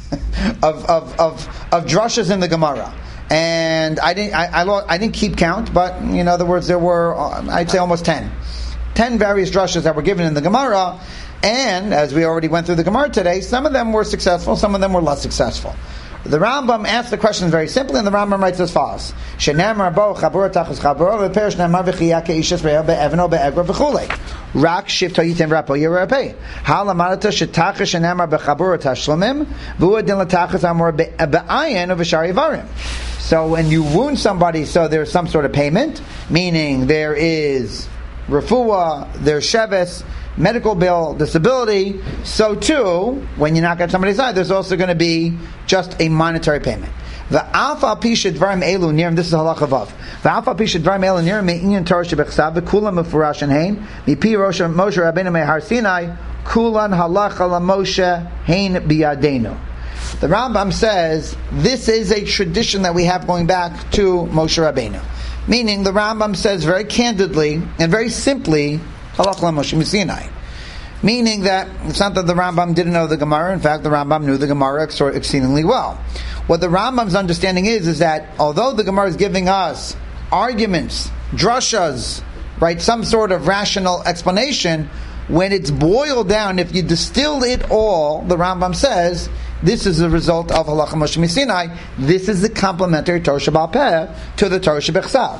of drushes in the Gemara. And I didn't keep count, but in other words, there were I'd say almost 10 various drushes that were given in the Gemara, and as we already went through the Gemara today, some of them were successful, some of them were less successful. The Rambam asked the question very simply, and the Rambam writes as follows: Shenemar bo chabur tachas chabur v'perish nemar v'chiyake ishas re'el be'evno be'egra v'chulei rak shivto yitem rapo yerapei halamadata shetachas shenemar bechabur tashlomim v'uadin latachas amor be'ayin of v'shari varim. So when you wound somebody, so there's some sort of payment, meaning there is refuah, there's sheves, medical bill, disability. So too, when you knock at somebody's eye, there's also going to be just a monetary payment. The alpha pisha dvarim elu nirim. This is halacha vav. The alpha pisha dvarim elu nirim me'inyan Torah shebechsav v'kulam mefurash hein mipi Moshe Rabbeinu mehar Sinai kulan halacha laMoshe hein biyadenu. The Rambam says this is a tradition that we have going back to Moshe Rabbeinu. Meaning, the Rambam says very candidly and very simply, halach Moshe Sinai. Meaning that it's not that the Rambam didn't know the Gemara. In fact, the Rambam knew the Gemara exceedingly well. What the Rambam's understanding is that although the Gemara is giving us arguments, drushas, right, some sort of rational explanation, when it's boiled down, if you distill it all, the Rambam says, this is the result of halacha Moshe Sinai. This is the complementary Torah Sheba'al Peh to the Torah Shebechsav.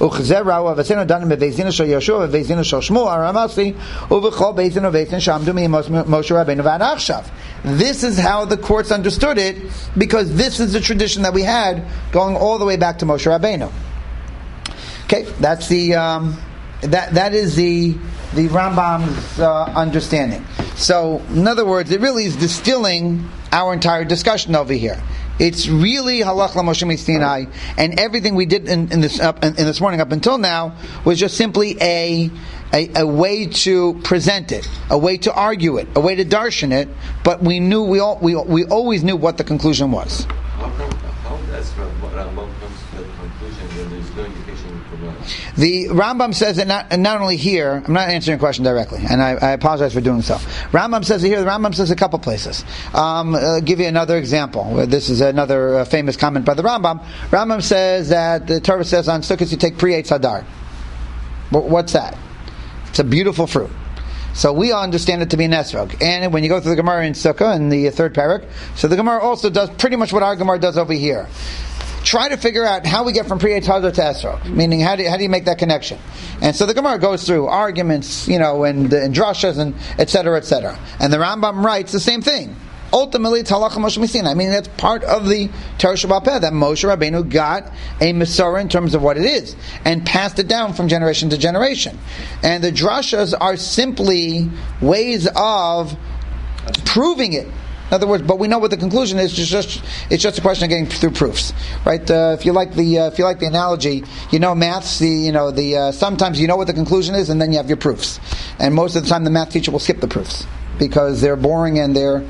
This is how the courts understood it, because this is the tradition that we had going all the way back to Moshe Rabbeinu. Okay, that's that is the Rambam's understanding. So, in other words, it really is distilling our entire discussion over here. It's really halach Moshe Sinai, and everything we did in this morning up until now was just simply a way to present it, a way to argue it, a way to darshan it. But we always knew what the conclusion was. How does Rambam comes to the conclusion that there's no indication from that? The Rambam says it not only here. I'm not answering your question directly, and I apologize for doing so. Rambam says it here. The Rambam says a couple places. I'll give you another example. This is another famous comment by the Rambam. Rambam says that the Torah says on Sukkot you take pre-Eitz Hadar. What's that? It's a beautiful fruit. So we understand it to be an esrog. And when you go through the Gemara in Sukkah, in the third parak, so the Gemara also does pretty much what our Gemara does over here. Try to figure out how we get from pre-Eitz Hadar to esrog. Meaning, how do you make that connection? And so the Gemara goes through arguments, and drashas, and et cetera, et cetera. And the Rambam writes the same thing. ultimately it's halacha Moshe Messina. I mean, that's part of the Torah Sheba'al Peh, that Moshe Rabbeinu got a Masorah in terms of what it is, and passed it down from generation to generation. And the drashas are simply ways of proving it. In other words, but we know what the conclusion is. It's just a question of getting through proofs, right? If you like the analogy, maths. Sometimes you know what the conclusion is, and then you have your proofs. And most of the time, the math teacher will skip the proofs because they're boring and they're,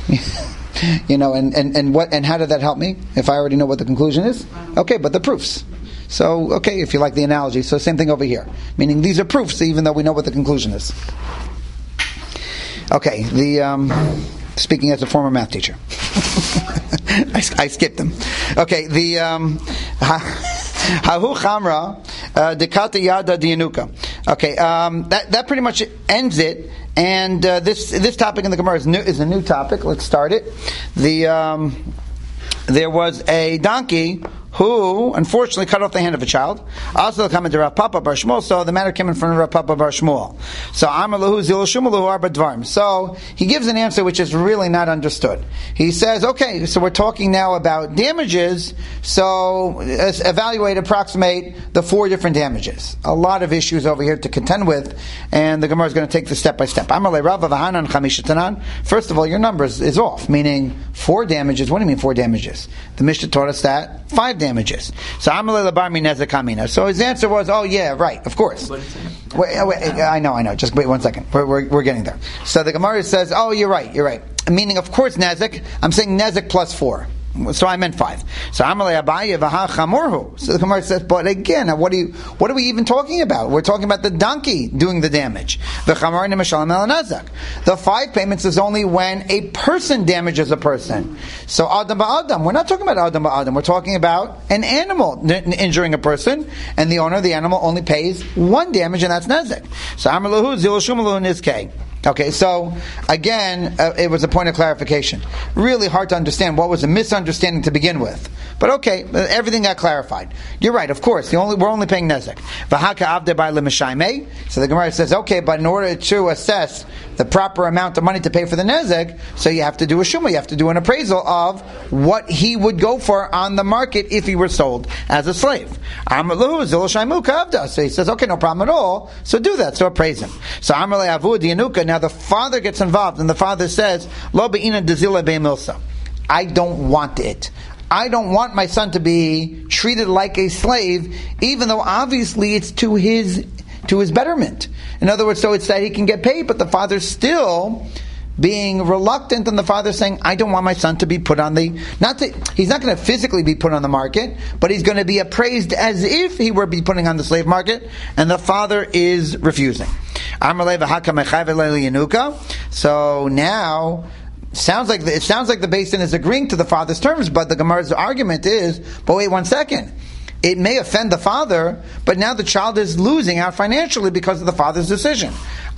and how did that help me if I already know what the conclusion is? Okay, but the proofs. So if you like the analogy, so same thing over here. Meaning these are proofs, even though we know what the conclusion is. Okay, speaking as a former math teacher. I skipped them. Okay, the Hahu Chamra Dekata Yada Dianuka. Okay, that pretty much ends it. And this topic in the Gemara is a new topic. Let's start it. There was a donkey who unfortunately cut off the hand of a child. Also coming to Rav Papa Bar Shmuel, so the matter came in front of Rav Papa Bar Shmuel. So Amar Lahu Zil Shumalahu Arba Dvarim. So he gives an answer which is really not understood. He says, okay, so we're talking now about damages, so approximate the 4 different damages. A lot of issues over here to contend with, and the Gemara is going to take this step by step. Amar Le Rav Vahanan Chamishatanan. First of all, your numbers is off, meaning 4 damages. What do you mean 4 damages? The Mishnah taught us that 5 damages. So his answer was, oh yeah, right, of course. Wait, I know. Just wait 1 second. We're getting there. So the Gemara says, oh, you're right. Meaning, of course, nezek. I'm saying nezek plus 4. So I meant 5. So Amalei Abaye Vaha Chamorhu. So the Gemara says, but again, what are we even talking about? We're talking about the donkey doing the damage. The 5 payments is only when a person damages a person. So Adam Ba'Adam, we're not talking about Adam Ba'Adam. We're talking about an animal injuring a person, and the owner of the animal only pays 1 damage, and that's nezek. So Amalahu Zil Shumalu Nizkei. Okay, so again, it was a point of clarification. Really hard to understand what was a misunderstanding to begin with. But okay, everything got clarified. You're right, of course. We're only paying nezek. So the Gemara says, okay, but in order to assess the proper amount of money to pay for the nezek, so you have to do a shumah, you have to do an appraisal of what he would go for on the market if he were sold as a slave. So he says, okay, no problem at all. So do that. So appraise him. So now the father gets involved, and the father says, Lo be'ina dezila be'milsa. I don't want it. I don't want my son to be treated like a slave, even though obviously it's to his betterment. In other words, so it's that he can get paid, but the father's still being reluctant, and the father saying, I don't want my son to be put on he's not going to physically be put on the market, but he's going to be appraised as if he were be putting on the slave market, and the father is refusing. So now it sounds like the Beis Din is agreeing to the father's terms, but the Gemara's argument is, but wait 1 second. It may offend the father, but now the child is losing out financially because of the father's decision.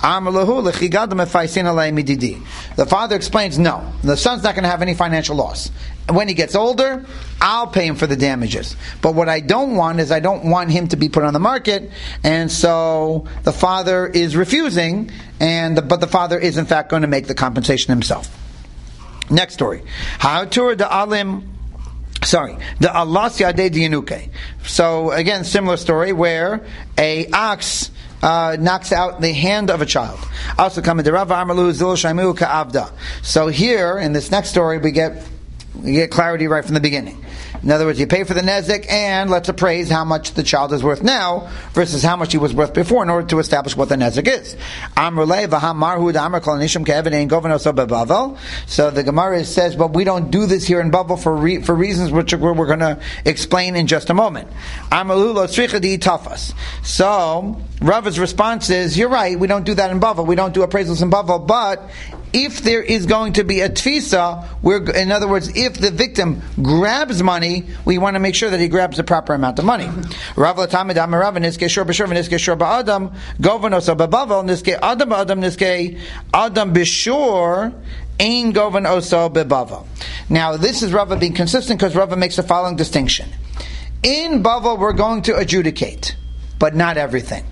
The father explains, no, the son's not going to have any financial loss. When he gets older, I'll pay him for the damages. But what I don't want is I don't want him to be put on the market, and so the father is refusing, but the father is in fact going to make the compensation himself. Next story. The alas yadei dianuke. So again, similar story where a ox knocks out the hand of a child. Also coming to Rav Amalu Zil Shaimu Ka'avda. So here in this next story we get clarity right from the beginning. In other words, you pay for the nezek, and let's appraise how much the child is worth now versus how much he was worth before in order to establish what the nezek is. So the Gemara says, but we don't do this here in Bavel for reasons which we're going to explain in just a moment. So Rava's response is, you're right, we don't do that in Bavel. We don't do appraisals in Bavel, but if there is going to be a tfisa, in other words, if the victim grabs money, we want to make sure that he grabs the proper amount of money. Rav Latamid Amarav Niske Shor B'Shor Niske Shor Ba'Adam Govanos B'Bavel Niske Adam Ba'Adam Niske Adam B'Shor Ein Govan Oso B'Bavel. Now this is Rava being consistent because Rava makes the following distinction. In Bavel we're going to adjudicate, but not everything.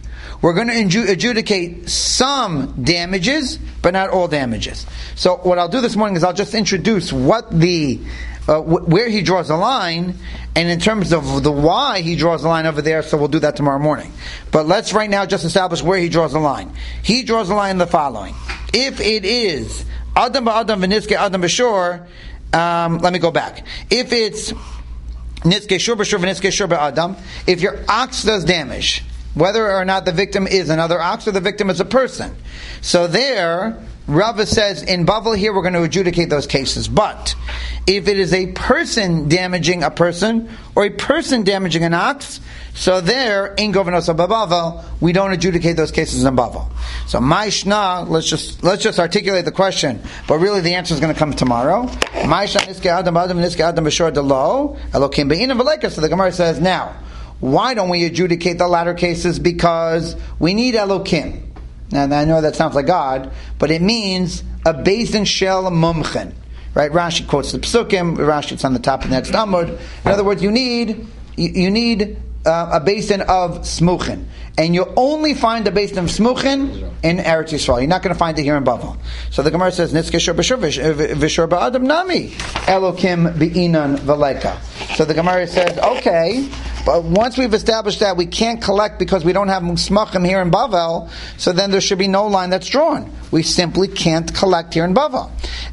we're going to adjudicate some damages, but not all damages. So what I'll do this morning is I'll just introduce what the where he draws a line, and in terms of the why he draws the line over there, so we'll do that tomorrow morning. But let's right now just establish where he draws the line. He draws the line in the following. If it is Adam ba'Adam v'nizke Adam b'shor, let me go back. If it's nizke shur b'shor v'nizke shur ba'Adam, if your ox does damage, whether or not the victim is another ox or the victim is a person. So there, Rava says, in Bavel here we're going to adjudicate those cases. But if it is a person damaging a person, or a person damaging an ox, so there, in Govanosa Bavel, we don't adjudicate those cases in Bavel. So Maishna, let's just articulate the question, but really the answer is going to come tomorrow. Maishna niske Adam Adam niske Adam b'shor delo Elokim be'inam v'leika. So the Gemara says, now, why don't we adjudicate the latter cases? Because we need Elokim. Now I know that sounds like God, but it means a Beis Shel Mumchen. Right? Rashi quotes the Psukim. Rashi, it's on the top of the next Amud. In other words, you need a basin of Smuchin. And you only find a basin of Smuchin in Eretz Yisrael. You're not going to find it here in Bavel. So the Gemara says, Nitzke shor b'shor v'shor ba'Adam nami Elokim be'inan v'leika. So the Gemara says, okay, but once we've established that we can't collect because we don't have Smuchim here in Bavel, so then there should be no line that's drawn. We simply can't collect here in Bavel.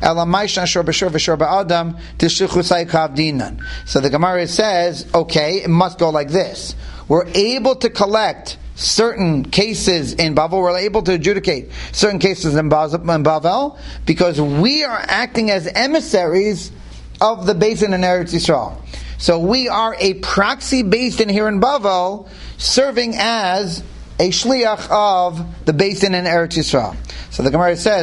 So the Gemara says, okay, it must go like this. We're able to collect certain cases in Bavel, we're able to adjudicate certain cases in Bavel, because we are acting as emissaries of the basin in Eretz Yisrael. So we are a proxy basin here in Bavel, serving as a shliach of the basin in Eretz Yisrael. So the Gemara says,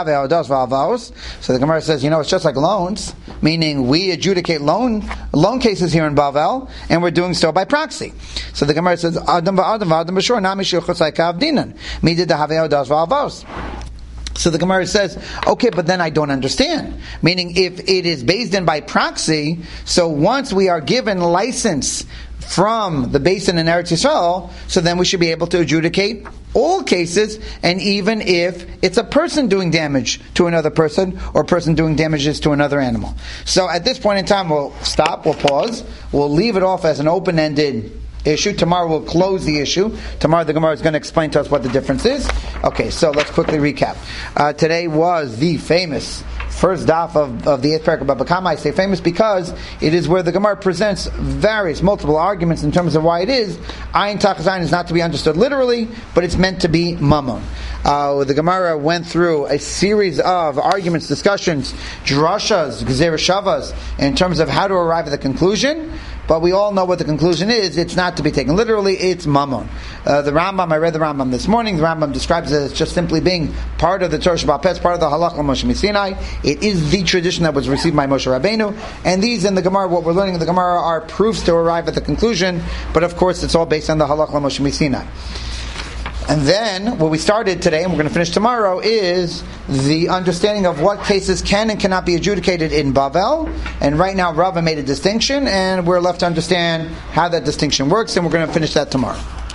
so the Gemara says, it's just like loans, meaning we adjudicate loan cases here in Bavel, and we're doing so by proxy. So the Gemara says, Adam v'Adam v'Adam b'shor nami shilchus ha'ikav dinan midid have'odas v'avos. So the Gemara says, okay, but then I don't understand. Meaning, if it is based in by proxy, so once we are given license from the basin in Eretz Yisrael, so then we should be able to adjudicate all cases, and even if it's a person doing damage to another person, or a person doing damages to another animal. So at this point in time, we'll stop, we'll pause, we'll leave it off as an open-ended issue. Tomorrow we'll close the issue. Tomorrow the Gemara is going to explain to us what the difference is. Okay, so let's quickly recap. Today was the famous first daf of the 8th parak of Baba Kama. I say famous because it is where the Gemara presents multiple arguments in terms of why it is Ayin Tachas Ayin is not to be understood literally, but it's meant to be Mammon. The Gemara went through a series of arguments, discussions, drashas, gezerah shavas, in terms of how to arrive at the conclusion. But we all know what the conclusion is. It's not to be taken literally, it's Mammon. The Rambam, I read the Rambam this morning. The Rambam describes it as just simply being part of the Torah Sheba'al Peh, it's part of the Halach Moshe Sinai. It is the tradition that was received by Moshe Rabbeinu. And these in the Gemara, what we're learning in the Gemara, are proofs to arrive at the conclusion. But of course, it's all based on the Halach Moshe Sinai. And then, what we started today, and we're going to finish tomorrow, is the understanding of what cases can and cannot be adjudicated in Bavel. And right now, Rava made a distinction, and we're left to understand how that distinction works, and we're going to finish that tomorrow.